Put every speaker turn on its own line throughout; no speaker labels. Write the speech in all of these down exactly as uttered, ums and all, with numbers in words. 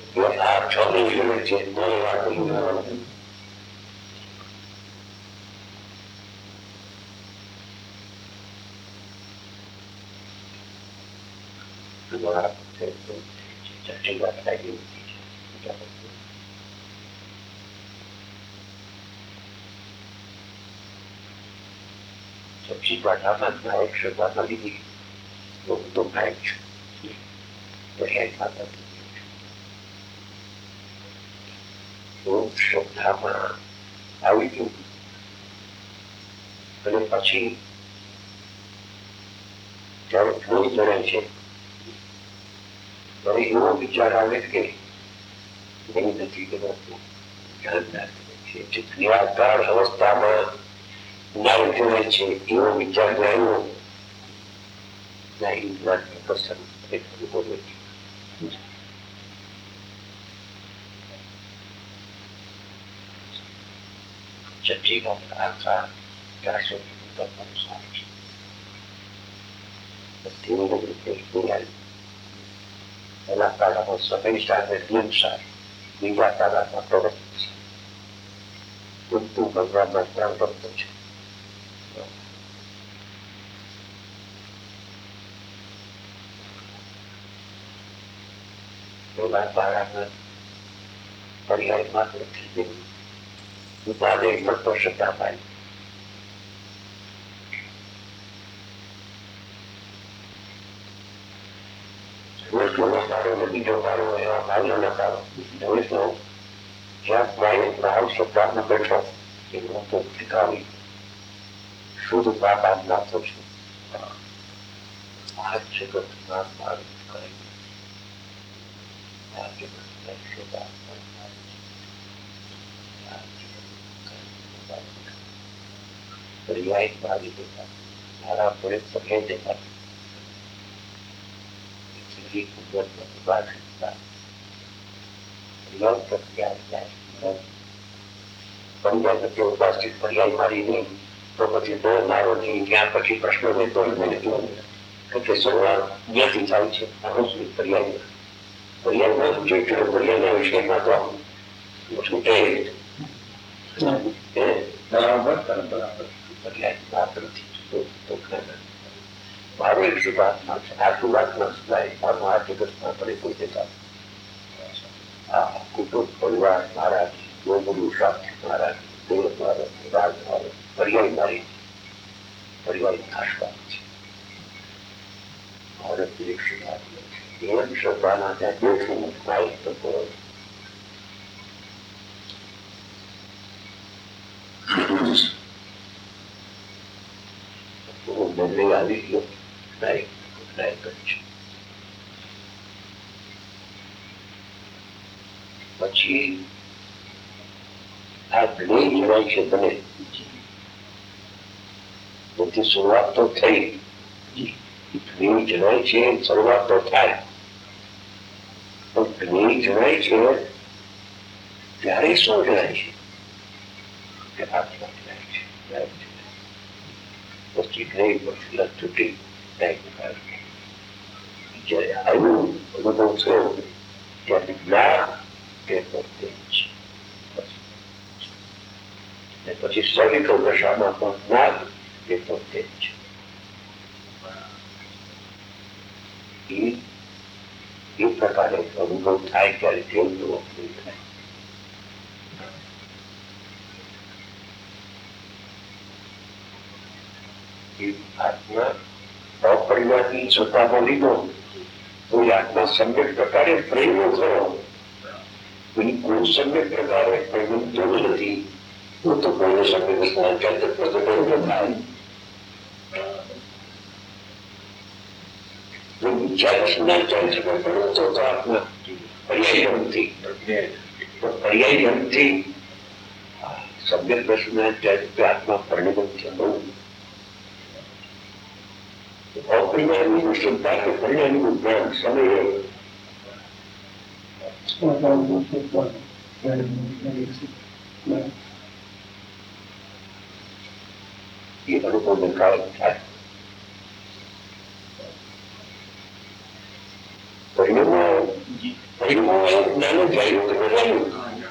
આ ચોવીસ મિનિટ છે કોઈ વાત નહીં. સબ્જી પાઠામાં નાયક શ્રદ્ધા લીધી તો નાયક છું શ્રદ્ધામાં આવી ગયું. અને પછી જયારે થોડી કરે છે ત્યારે એવો વિચાર આવે કે એની નથી કરાતું નિરાકાર અવસ્થામાં નામ જોડે છે એવો વિચાર રહ્યો પસંદ સબ્જીમાં આખા ચારસો પહેલા તારામાં સફેદ શાક ગ્રીન શાક, બીજા તારામાં પ્રવૃત્તિ છે, બધું ભગવાનના ત્રણ ભક્તો છે. પેલા તારામાં પર્યાય માત્ર ઉપાદેય ભક્તો શ્રદ્ધા પાડી. બીજો મારો એવા ભાવનો નકારો જ્યાં મારી ભાવ શ્રદ્ધામાં બેઠો એનો તો શીખાવી શુદ્ધ પાપ આમ નાખો છું. આ જગતમાં મારું કઈ આ જગતને શ્રદ્ધા પર્યાય મારી દેતા મારા પડે પગે દેતા ઉપસ્થિત પર્યાય મારી નહીં તો પછી બહુ મારો નહીં. ત્યાં પછી પ્રશ્ન રહેતો ક્યાંથી થાય છે પર્યાય પર્યાયમાં જે પર્યાયના વિષયમાં તો છૂટે બરાબર બરાબર પર્યાય માત્ર મારો એક શુભાત્મા છે. આ શુભાત્મા સિવાય મારું આ જગતમાં પડે કોઈ દેતા આ કુટુંબ પરિવાર મારા ગોગુરુ શાસ્ત્રી મહારાજ દેવ મહારાજ રાજ મહારાજ પર્યાય મારી પરિવારની ખાસ વાત છે. ભારત એક શુભાત્મા છે. એમ શ્રદ્ધાના ત્યાં દેશનું નાયક તત્વો બદલે આવી ગયો. પછી આ જ્ઞેય જણાય છે બને બધી શરૂઆત તો થઈ. જ્ઞેય જણાય છે શરૂઆત તો થાય પણ જ્ઞેય જણાય છે ત્યારે શું જણાય છે કે આત્મા જણાય છે. પછી જ્ઞેય પછી તૂટી જયારે આવું અનુભવ થયો ત્યારે જ્ઞાન તે પોતે છે. પછી સવિકલ દશામાં પણ જ્ઞાન તે પોતે છે. એ પ્રકારે અનુભવ થાય ત્યારે કેવું અનુભવ થાય. આત્મા અપરિવારની સત્તામાં લીધો કોઈ આત્મા સમ્યક પ્રકારે પ્રેમ થયો કોઈ કોઈ સમ્યક પ્રકારે પ્રેમ થયું નથી તો કોઈને સમ્યક પ્રગટ થાય. વિચાર તો આત્મા પર્યાય નથી પર્યાય નથી સમ્યક પ્રશ્ન આત્મા પરિણમન છે. બહુ અપરિવારની શ્રદ્ધા કે પરિણામનું જ્ઞાન સમય એ અનુભવને કારણે થાય. પરિણામો જ્ઞાન જાયું કે જાયું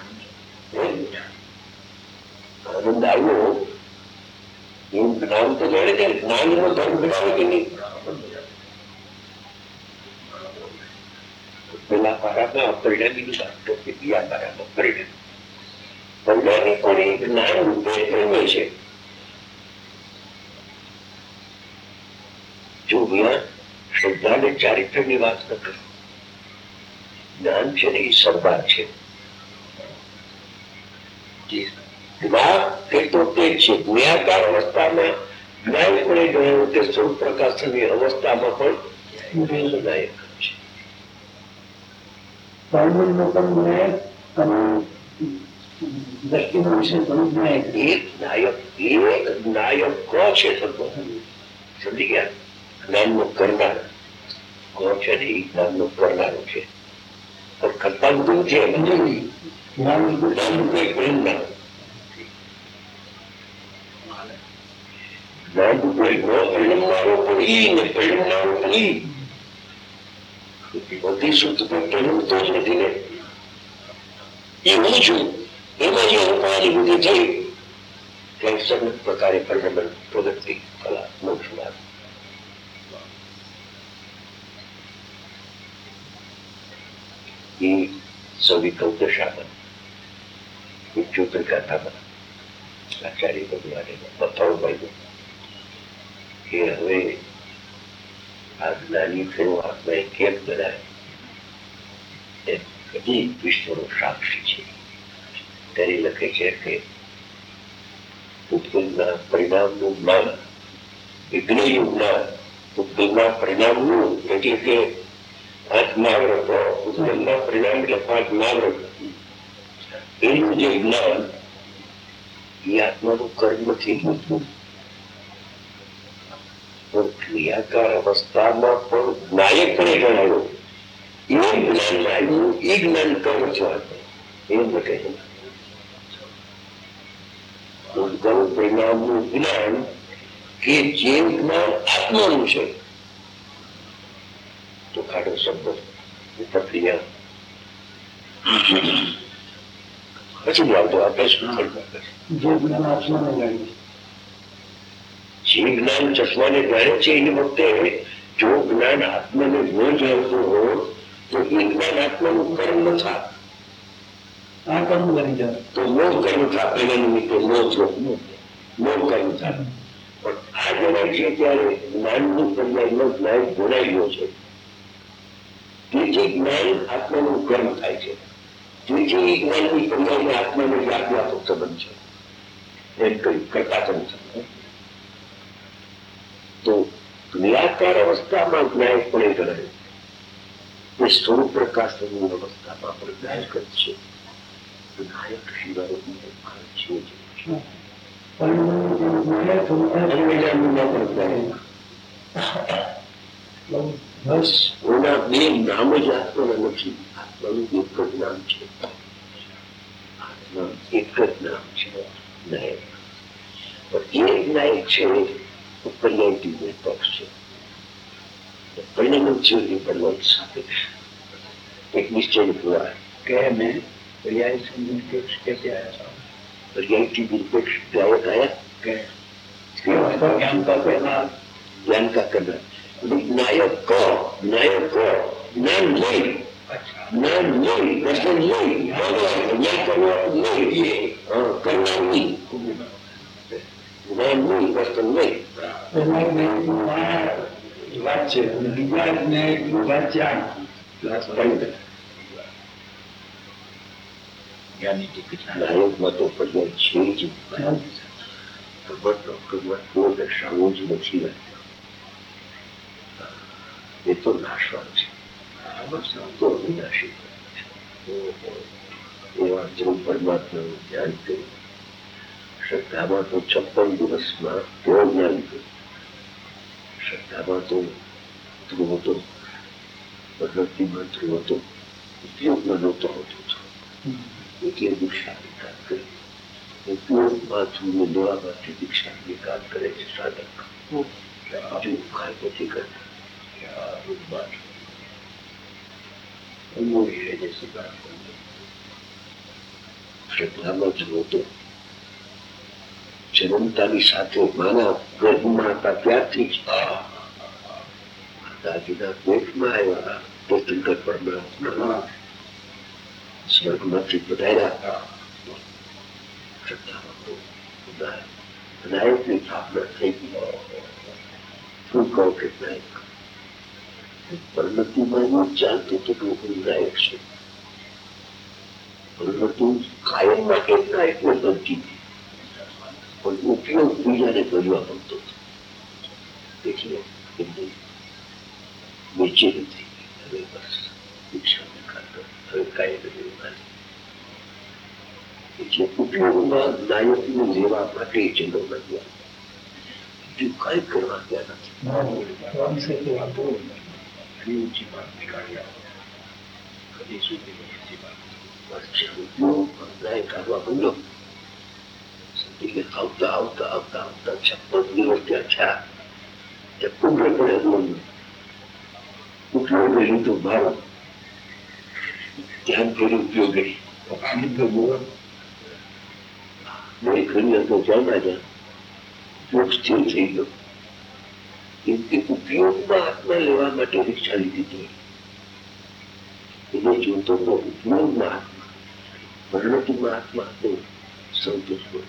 આનંદ આવ્યો એવું જ્ઞાન તો જાણે છે. જ્ઞાન નો ધર્મ બનાવે કે નહીં? પેલા પારામાં પરિણામી વાત કરતી, બીજા પારામાં પરિણામ પરિણામી પણ એ જ્ઞાન રૂપે પ્રેમે છે. જો જ્ઞાન શ્રદ્ધા ને ચારિત્ર ની વાત ન કરો, જ્ઞાન છે ને એ સરદાર છે. જ્ઞાન તે તો તે છે. જ્ઞાકાર અવસ્થામાં જ્ઞાન પણ ગણાયું તે સ્વરૂપ પ્રકાશની અવસ્થામાં પણ નાયક છે.
દ્રષ્ટિનો વિષય ઘણું નાયક.
એક નાયક એક નાયક ક છે સર્વ. સમજી ગયા? જ્ઞાન નો કરનાર કો છે ને એ જ્ઞાન નો કરનારો છે. પણ કરતા બધું છે જ્ઞાન નું કોઈ પરિણામ જ્ઞાન નું કોઈ ન પરિણમનારો પણ ઈ ને પરિણમનારો પણ ઈ. બધી શુદ્ધ પરિણમતો જ નથી ને. એ હું છું એમાં જે અનુપાની બુદ્ધિ થઈ ત્યાં સન્ન પ્રકારે પરિણમન પ્રગતિ કલા મોક્ષ માર્ગ. એ સવિકલ્પ દશામાં ઉચ્ચોત્તરગાથામાં આચાર્ય ભગવાને બતાવવું પડ્યું કે હવે આ જ્ઞાની થયો આત્મા કેમ બનાવે એ બધી વિશ્વનો સાક્ષી છે. ત્યારે લખે છે કે ઉત્પન્નના પરિણામનું જ્ઞાન વિજ્ઞેયનું જ્ઞાન ઉત્પન્નના પરિણામનું એટલે કે પાંચ મહાવ્રત ઉત્પન્નના પરિણામ એટલે પાંચ મહાવ્રત એનું જે જ્ઞાન એ આત્માનું કર્મ નથી. પણ ક્રિયાકાર અવસ્થામાં પણ નાયકને જણાવ્યો એ જ્ઞાન આવ્યું. એ જ્ઞાન કર્મ છો એમ કહે છે. ઉદ્ગમ પરિણામનું જ્ઞાન કે જે જ્ઞાન આત્માનું છે તો ખાડો શબ્દ પ્રક્રિયા પછી આવતો આપણે શું કરવું?
જે જ્ઞાન આત્માને જાણ્યું,
જે જ્ઞાન ચશ્માને જાણે છે એની વખતે જો જ્ઞાન આત્માને ન જાણતું હોય તો એ જ્ઞાન આત્માનું કર્મ ન થાય.
આ કર્મ બની જાય
તો મોહ કર્મ થાય. એના નિમિત્તે મોહ મોહ કર્મ થાય. પણ આ જણાય છે ત્યારે જ્ઞાનનું પર્યાયમાં જ્ઞાન જોડાઈ ગયો છે. તેથી જ્ઞાન આત્માનું કર્મ થાય છે. તેથી જ્ઞાનની પર્યાયમાં આત્માનો વ્યાપક સંબંધ છે. એમ કહ્યું કરતા કર્મ છે. તો નિરાકાર અવસ્થામાં જ્ઞાન પણ ગણાય. એ સ્વરૂપ પ્રકાશની અવસ્થામાં પણ નાયક જ છે. નાયક સિવાય છે બસ ઓના બે નામ જ આત્માના નથી. આત્માનું એક જ નામ છે. આત્મા એક જ નામ છે નાયક. પણ એ નાયક છે પર્યાયથી નિરપેક્ષ છે. પરિણામ છે એ પરિણામ સાપેક્ષ એક નિશ્ચય પુરા
કે મેં પર્યાય નિરપેક્ષ कैसे आया था?
पर्यायी निरपेक्ष गायक आया
કે ज्ञान का करना,
ज्ञान का करना. नायक को नायक को ज्ञान नहीं, ज्ञान नहीं, दर्शन नहीं, ज्ञान करना नहीं, हाँ करना नहीं, ज्ञान नहीं, दर्शन नहीं.
વાત છે બીજા ને વાત છે
નાયકમાં તો પર્યાય છે જ. ભગવાન દર્શાવવું જ નથી. એ તો નાશવાન છે. તો વિનાશી એવા જેવું પરમાત્માનું ધ્યાન કર્યું. શ્રદ્ધામાં તો છપ્પન દિવસમાં કેવો જ્ઞાન કર્યું. શ્રદ્ધામાં તો ધ્રુવ હતો, પ્રગતિમાં ધ્રુવ હતો, ઉપયોગમાં નહોતો હોતો. એટલે દીક્ષા નિકાલ કરી. ઉપયોગમાં ધ્રુવને લેવા માટે દીક્ષા નિકાલ કરે છે સાધક. બીજું કાંઈ નથી કરતા. શ્રદ્ધામાં જુઓ તો જન્મતાની સાથે માના ગર્ભમાં હતા ત્યારથી જ માતાજીના પેટમાં આવ્યા તીર્થંકર પરમાત્મા સ્વર્ગમાંથી પધાર્યા. શ્રદ્ધામાં નાયકની સ્થાપના થઈ ગઈ. શું કહો કે નાયક પરિણતિમાં એવું ચાલતું તો હું નાયક છું. પરિણતિ કાયમ માટે નાયકને બનતી પણ ઉપયોગ બીજાને કરવા બનતો એટલે એમની નીચે નથી. હવે બસ દીક્ષાને ખાતર હવે કાંઈ નથી માની એટલે ઉપયોગમાં નાયકને લેવા માટે ચલો નથી. બીજું કઈ કરવા ગયા નથી. આવતા આવતા આવતા આવતા છપ્પન દિવસ ત્યાં થયા. પુત્ર પણ ઉપયોગ લીધો ભાવ ધ્યાન ફેરી ઉપયોગી ઘણી અંદર જાણવા જ્યાં ઉપયોગ સ્થિર થઈ ગયો. કેમ કે ઉપયોગમાં આત્મા લેવા માટે રીક્ષા લીધી એને જોતો તો ઉપયોગમાં આત્મા પરિણતિમાં આત્મા હતો સંતોષ હતો.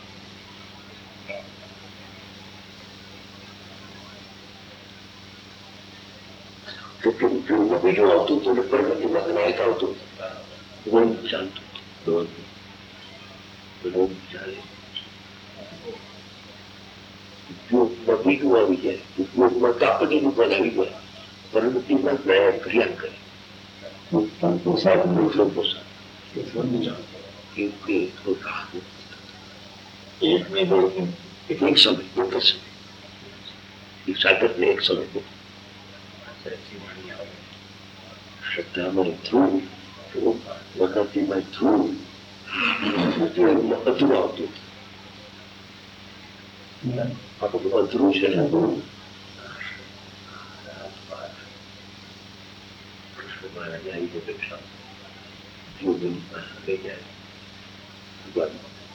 ઉપયોગમાં બીજું આવતું હતું પરિણતિમાં નાયક આવતું રોજ ચાલતું રોજ રોજ ચાલે. ઉપયોગમાં બીજું આવી જાય. ઉપયોગમાં કાપડી નું પણ આવી જાય. પરિણતિમાં નાયક ક્રિયા કરે. એક સમય એક સાધક ને એક સમય શ્રદ્ધામાં થયું વખતીમાં થયું અધૂરું આવતું. આ બધું અધૂરું છે ને કૃષ્ણ મહારાજ આવી ગયો પેક્ષા લઈ જાય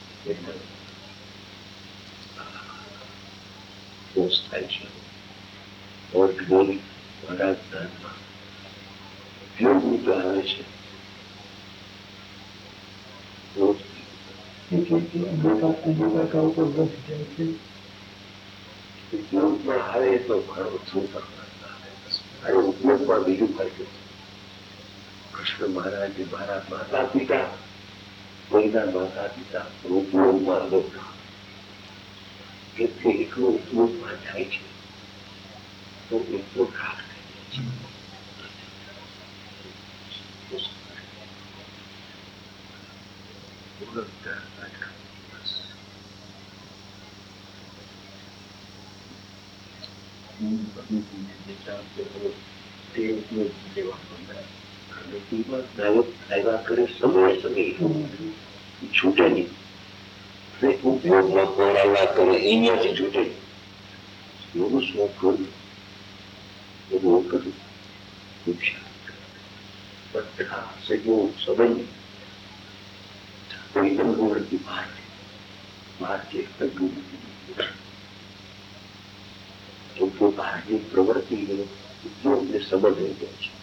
દોષ થાય છે. વર્ગ બોલી મહારાજ ધ્યાનમાં ઉપયોગ રૂપે આવે છે. ઉપયોગમાં આવે તો ઘણો શું કરતા ઉપયોગમાં બીજું ફાયદો. કૃષ્ણ મહારાજ મારા માતા પિતા કોઈના માતા પિતા ઉપયોગમાં આવે એટલે એટલો ઉપયોગમાં થાય છે તો એટલો ઘાટ છૂટે નહીં. ઉપયોગમાં કોરાલા કરે અહીંયાથી છૂટે. એવું શું કર્યું એવું કર્યું બધા સહયોગ સંબંધ કોઈ ગંગોળથી બહાર બહારથી તો બહારની પ્રવૃત્તિ ઉપયોગને સંબંધ રહી જાય છે.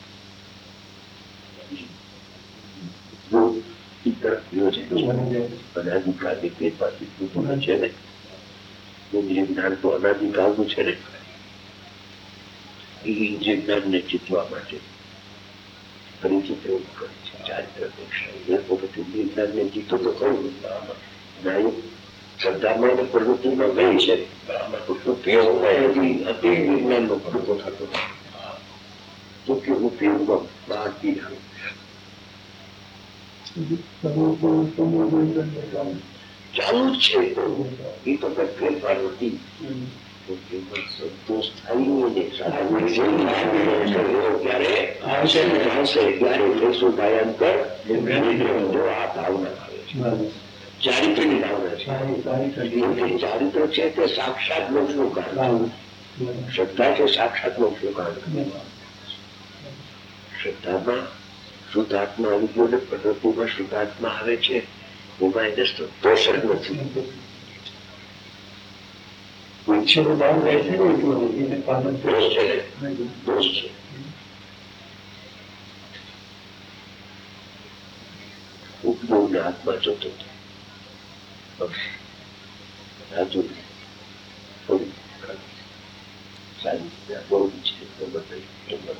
અનાધિકારની ભેદભાવ છે ને જે જ્ઞાન તો અનાધિકારનું છે ને એ જે જ્ઞાનને જીતવા માટે ફરીથી પ્રયોગ કરે છે. ચારિત્ર જ્ઞાનને જીતો તો કહ્યું નાયક શ્રદ્ધામાં અને પ્રવૃત્તિમાં ગઈ છે. ઉપયોગમાં અતિ વિજ્ઞાનનો ભડકો થતો તો કે ઉપયોગમાં બહારથી આવે ચાલુ જ છે. એ તો કઈ ફેરફાર નથી. સંતોષ થાય ત્યારે કહીશું ભયંકર આ ભાવના આવે છે. ચારિત્રની ભાવના છે. ચારિત્ર છે તે સાક્ષાત મોક્ષનું કારણ. શ્રદ્ધા છે સાક્ષાત મોક્ષનું કારણ. શ્રદ્ધામાં શુદ્ધાત્મા આવી ગયો ને પ્રકૃતિમાં શુદ્ધાત્મા આવે છે એમાં એને દોષ જ નથી. દોષ છે. ઉપયોગને હાથમાં જોતો હતો. રાજુ થોડી સારી બહુ છે તો બતાવી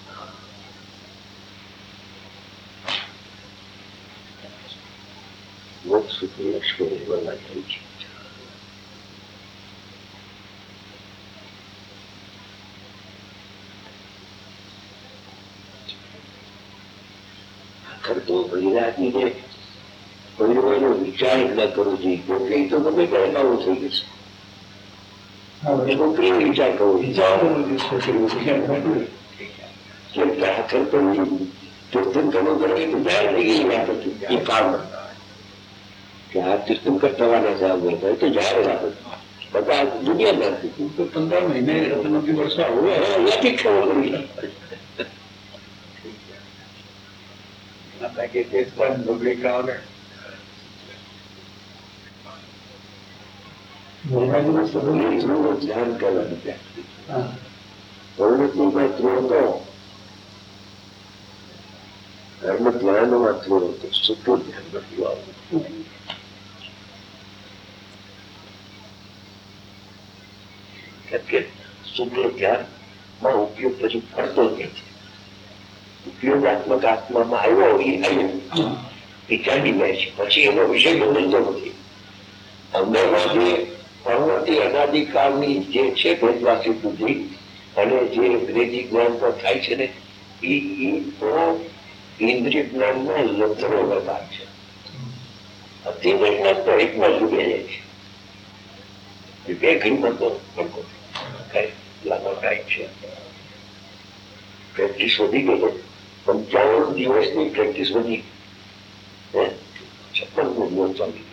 મોક્ષ સુધી લક્ષ્મી બનવા થઈ છે. કરતો પરિરાજીને પરિવારનો વિચાર ન કરવો જોઈએ. છોકરી તો ગમે ત્યારે કાવું થઈ જશે. છોકરીનો વિચાર કરવો વિચાર તીર્થન કરવું કરવી તો જાહેર થઈ ગઈ વાત હતી એ કાળમાં કે આ તીર્થંકર થવાના જવાબ હોય તો જાહેર વાત હતી. બધા દુનિયા નથી પંદર મહિને રત્નોથી વર્ષા હોય ત્યાંથી ખબર પડી. કે ધ્યાન કરવાનું ધર્મ ધ્યાનમાં થોડો હતો શુદ્ધ ધ્યાન નથી આવતું. કે શુદ્ધ ધ્યાનમાં ઉપયોગ પછી ફરતો નથી. ઉપયોગાત્મક આત્મામાં આવ્યો એ આવ્યો એ ચાલી જાય છે પછી એનો વિષય બદલતો નથી. અંદરમાંથી પરવર્તી અનાદિકાળની જે છે ભેદવાસી બુદ્ધિ અને જે અંગ્રેજી જ્ઞાન પર થાય છે ને એ તો ઇન્દ્રિય જ્ઞાનના લક્ષણો પ્રકાર છે. અત્યારે જ્ઞાન તો એકમાં ડૂબે જાય છે. બે કિંમતો કઈ લાંબા કાંઈ છે પ્રેક્ટિસ વધી ગયો. પંચાવન દિવસની પ્રેક્ટિસ વધી છપ્પન દિવસ ચાલી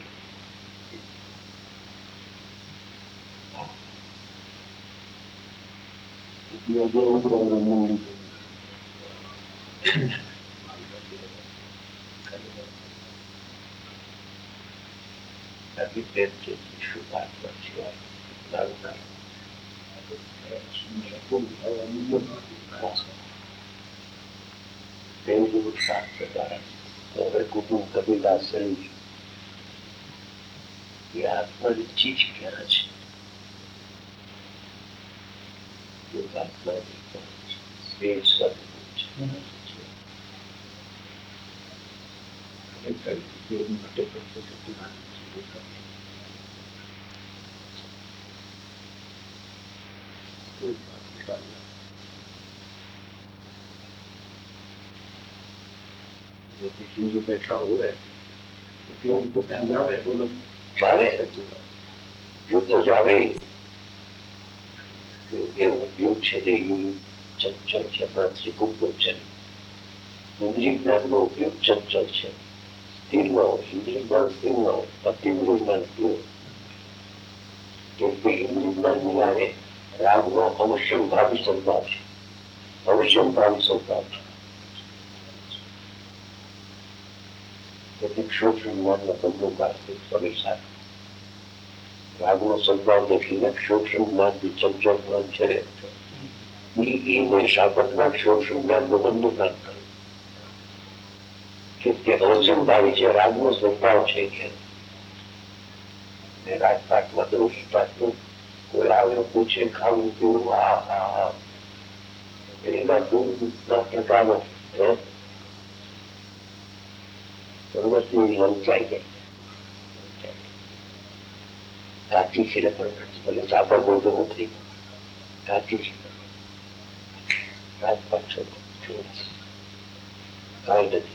હવે કુટુંબ કબીલા શરીર એ આત્માની ચીજ ક્યાં છે? આત્માની બેઠા હોય ચાલે યુદ્ધ જાવે ઉપયોગ છે તે ચંચળ છે ત્રિકુંભ છે. ઇન્દ્રિય જ્ઞાનનો ઉપયોગ ચંચળ છે સ્થિર ન હોય. ઇન્દ્રિય જ્ઞાન સ્થિર ન હોય. અતિન્દ્રિય જ્ઞાન સ્થિર કેમ કે ઇન્દ્રિય જ્ઞાન ની આવે રાગનો અવશ્યમ ભાવી સંભાવ છે. અવશ્યમ ભાવી સંભાવ છે. કેટલીક સૂક્ષ્મ જ્ઞાનનો બંધુકાર પરેશાન રાગનો સંભાવ દેખીને સૂક્ષ્મ જ્ઞાનથી ચંચળ જ્ઞાન છે એને શાપતના સૂક્ષ્મ જ્ઞાનનો બંધુકાર કરે કે અવશ્યમ ભાવી છે. રાગનો સ્વભાવ છે કે રાજપાટમાં દૃષ્ટાટનું કોઈ આવે પૂછે ખાવું પીવું હા હા હા એમાં દૂધના પ્રકારો સર્વસ્વી લંચાઈ જાય. કાચી છે ભલે સાપડ બોલતો નથી કાચી છે રાજપાટ કાંઈ નથી.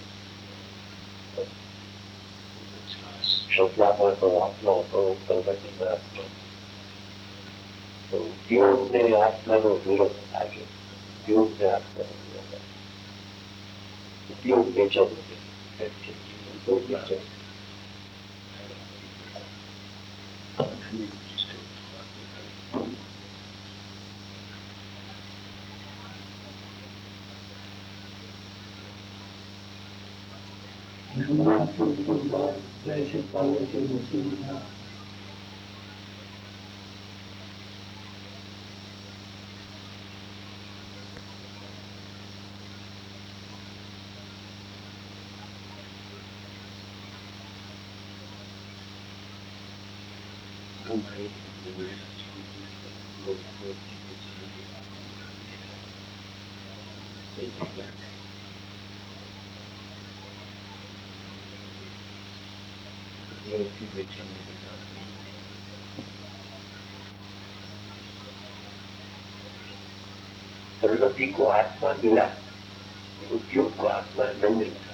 શબ્દા પર તો આપનો હતો પ્રગતિમાં આપનો તો ઉપયોગને આત્માનો વિરોધ લાગે. ઉપયોગને આત્માનો વિરોધ ઉપયોગ વેચો ઉપયોગ વેચો
ऐसे पावर के मशीन था।
प्रगति को आत्मा मिला, उद्योग को आत्मा नहीं मिलता।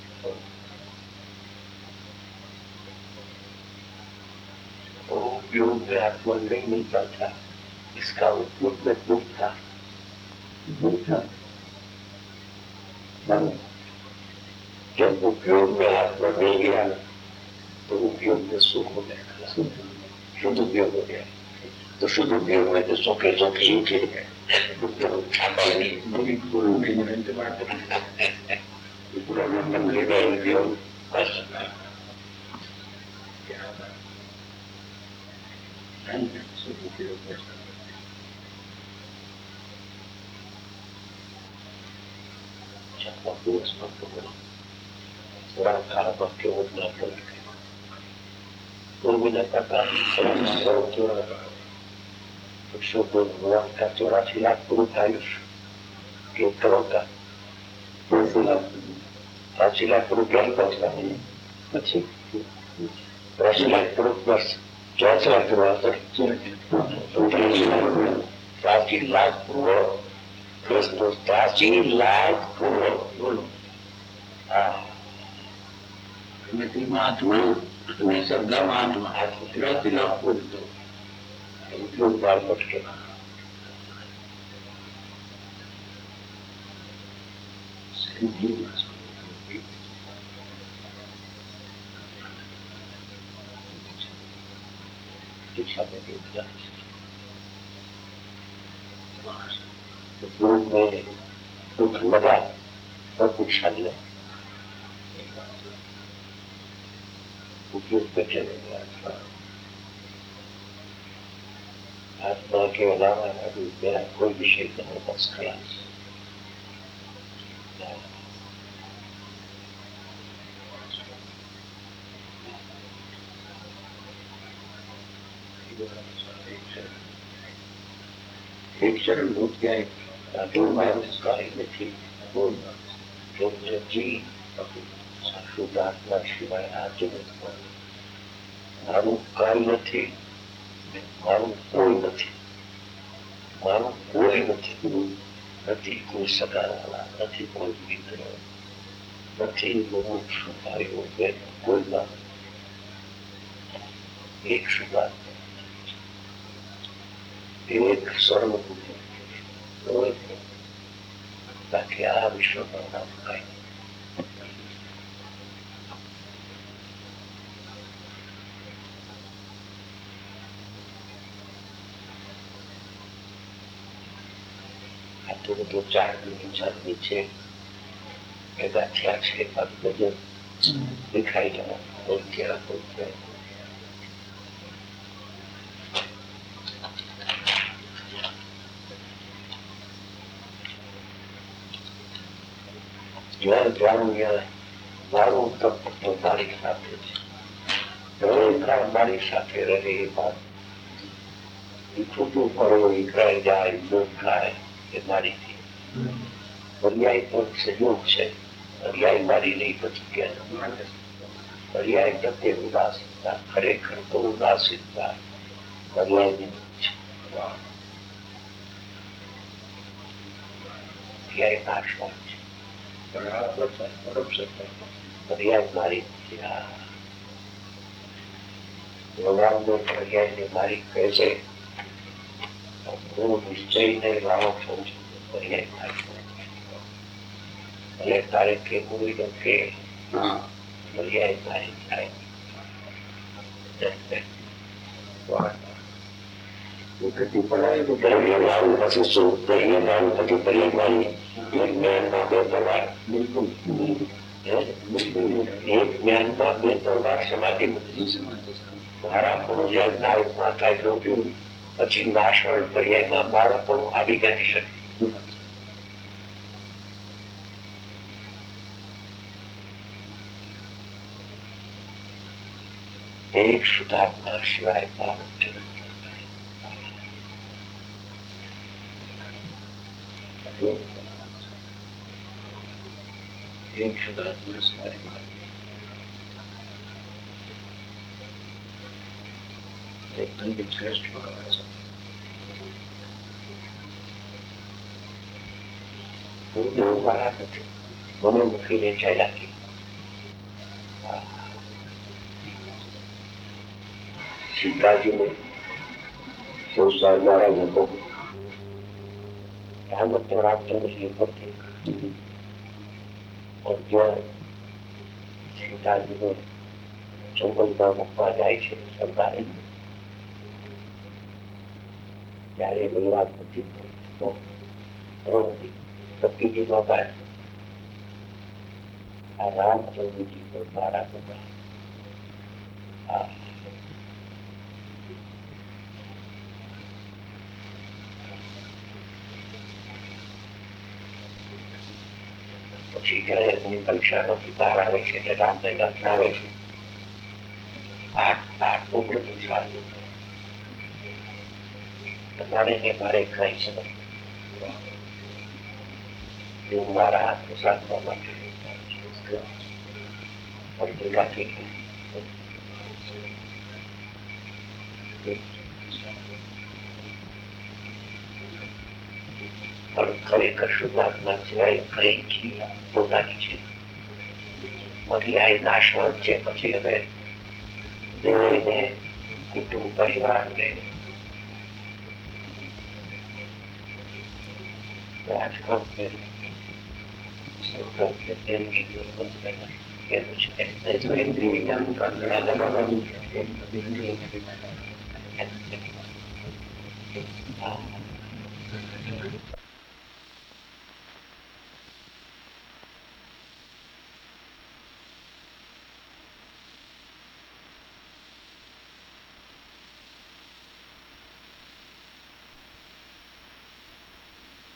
तो उपयोग में आत्मा नहीं मिलता था, इसका उपयोग में दुख था। दुख था जब उपयोग में आत्मा मिल गया तो उपयोग में सुख हो गया, शुद्ध उपयोग हो गया। तो शुद्ध उपयोग में तो सुखे सुख ही थे, पूरा मतलब लेगा उपयोग बस। थोड़ा खाना पक्के उतना तो बिना पता भगवान का चौरासी लाख पुरुष आयुष के करोड़ का चौरासी लाख पुरुष क्या पहुंचता है? अच्छी चौरासी लाख पुरुष वर्ष चौरासी लाख चौरासी लाख पुरुष चौरासी लाख पुरुष। हाँ महात्मा में शब्दा महात्मा चौरासी लाख पुरुष उपयोग बार पटके शिक्षा देते उपयोग में दुख लगा और कुछ नहीं उपयोग पे चले गया। आत्मा के अलावा अभी मेरा कोई विषय नहीं बस खलास। एक चरण भूत गया जो मैं उसका में थी वो जो मुझे जी शुद्ध आत्मा शिवाय आते मारू काई नहीं, मारू कोई नहीं, मारू कोई नहीं, नहीं कोई सगा वाला, नहीं कोई मित्र, नहीं मोक्ष भाई हो गए कोई बात, एक शुद्ध एक स्वर्ण बुद्धि ताकि आ विश्व का नाम खाए। तो दो चार दिन चार नीचे गाठिया छे पग वजन दिखाई जाना और क्या होता है। ज्वार जाऊँ या मारू तब तो हमारी साथे रोजगार हमारी साथे रहे बात छूटू पड़ो इकराई जाए लोग खाए ये मारी थी पर्याय तो सहयोग है। पर्याय मारी नहीं बच गया। पर्याय प्रत्ये उदासीनता खरेखर तो उदासीनता पर्याय नहीं पर्याय नाशवान पर्याय मारी भगवान ने पर्याय ने मारी कैसे निश्चय नहीं लाओ पर्याय मारी भले तारे के कोई के पर्याय मारी થાય वक्ति पढ़ाई तो पर्याय लाओ પછી શું पर्याय लाओ પછી पर्याय मारी मैं ना दे दवा बिल्कुल એક જ્ઞાનમાં બે ત્રણ વાર સમાધિ બધી મારા પણ જ્યાં નાયકમાં થાય જોયું પછી નાશવણ પર્યાયમાં મારા પણ આવી ગઈ શકે. એક શુદ્ધાત્મા સિવાય ભારત એક શુદ્ધાત્મા સિવાય એકદમ શ્રેષ્ઠ ભગવાન છે. હું દેવ વાળા નથી, મને મૂકીને ચાલ્યા. સીતાજીને સંસારનારા લોકો રામત રામચંદ્રજી પરથી જ્યાં સીતાજીને જંગલમાં મૂકવા જાય છે સરકારે, ત્યારે બલરામ નથી સતીજી બાબા આ રામચંદ્રજી પર મારા બધા પછી જયારે એમની પરીક્ષાનો પિતાર આવે છે એટલે રામને દર્શન આવે છે. આઠ આઠ ઉગ્ર તમારે ને મારે કઈ છે હું મારા હાથને સાધવા માટે ખરેખર શુદ્ધાત્મા સિવાય કઈ પોતાની છે. પછી આ નાશવંત છે. પછી હવે દેવને કુટુંબ પરિવારને